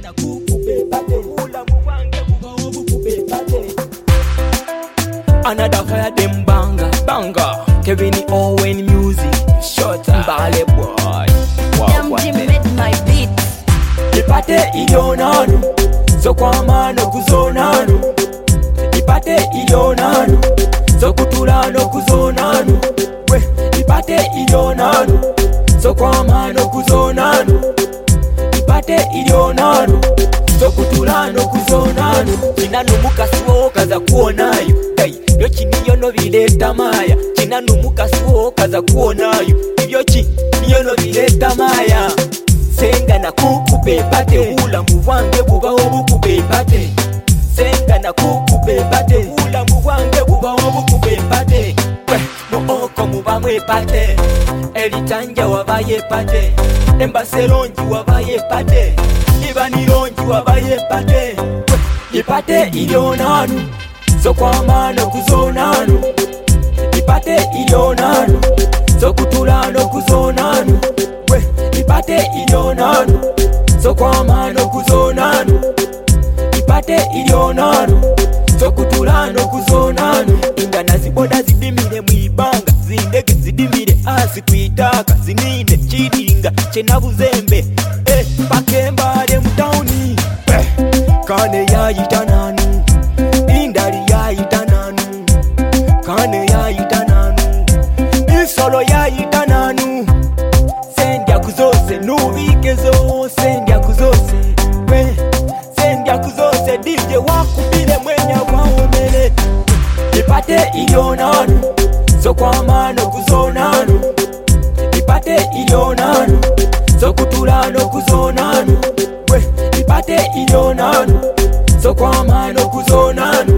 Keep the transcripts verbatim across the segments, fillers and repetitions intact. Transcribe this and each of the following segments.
na kukupe pate ula muwange bubawo bukupe pate. Another fire them banga banga Kevin Owen music short Mbale boy M G made my beat. Ipate ilionanu so kwa mano kuzonanu. Ipate ilionanu so kutulano kuzonanu. We ipate ilionanu so kwa mano kuzonanu. Ipate ilionanu so kutulano kuzonanu. Chinanu mukasuo kaza kuonayo hey, yo chiniyo no bileta maya. Chinanu mukasuo kaza kuonayo yo chiniyo no bileta maya. Senga na kukupe pate ula muwange bubawo bukupe pate. Senga na kukupe pate ula muwange bubawo bukupe pate. Muoko mubamwe pate Elitanja wabaye pate Embaselonji wabaye pate Ibanilonji wabaye pate. Ipate ilionanu so kwa mano kuzonanu. Ipate ilionanu so kutulano kuzonanu. We ipate ilionanu so kwa mano kuzonanu. Ipate ilionanu so kutulano kuzonanu. Ingana ziboda zidimire mwibanga. Zindege zidimire asi kuitaka. Zinine chidinga chena buzembe eh, pakembare mtauni eh, kane ya itananu. Indari ya itananu. Kane ya itananu. Isolo ya itananu. Sendya kuzose nubikezo. Sendya kuzose we Sendya kuzose D J wakubile mwenya waomele. Ipate ilionanu so kwa mano kuzonanu. Ipate ilionanu so kutulano kuzonanu. We ipate ilionanu so kwa mano kuzonanu.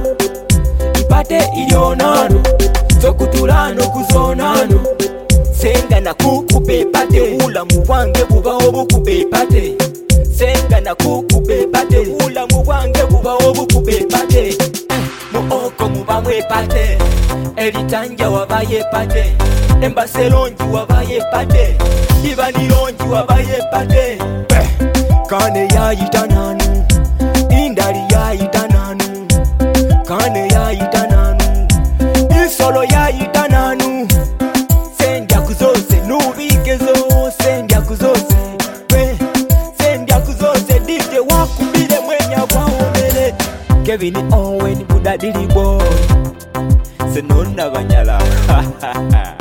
Ipate ilionanu so kutulano kuzonanu. Senga na kukupe pate ula muwange bubawo bukupe pate. Senga na kukupe pate ula muwange bubawo bukupe pate. Muoko mubamwe pate Elitanja wabaye pate Embaselonji wabaye pate Ibanilonji wabaye pate. Kane ya itananu. Indari ya itananu. Kane ya itananu. Isolo ya itananu. Sendya kuzose nubikezo. Sendya kuzose we Sendya kuzose D J wakubile mwenya waomele. Kevin Owen budadili boy Senona banyala